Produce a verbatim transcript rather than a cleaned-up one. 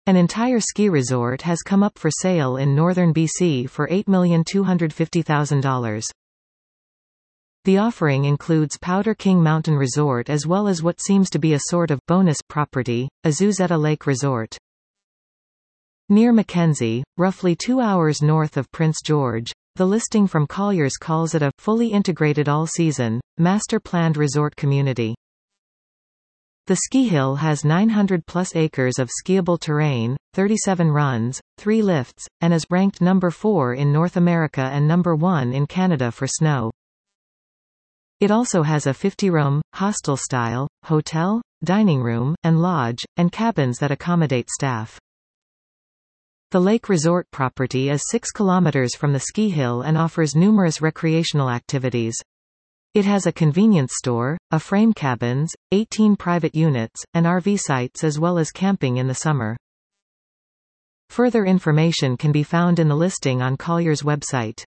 An entire ski resort has come up for sale in northern B C for eight million two hundred fifty thousand dollars. The offering includes Powder King Mountain Resort as well as what seems to be a sort of bonus property, Azuzeta Lake Resort. Near Mackenzie, roughly two hours north of Prince George, the listing from Colliers calls it a fully integrated all-season, master-planned resort community. The ski hill has nine hundred plus acres of skiable terrain, thirty-seven runs, three lifts, and is ranked number four in North America and number one in Canada for snow. It also has a fifty-room, hostel-style, hotel, dining room, and lodge, and cabins that accommodate staff. The lake resort property is six kilometers from the ski hill and offers numerous recreational activities. It has a convenience store, a frame cabins, eighteen private units, and R V sites as well as camping in the summer. Further information can be found in the listing on Colliers' website.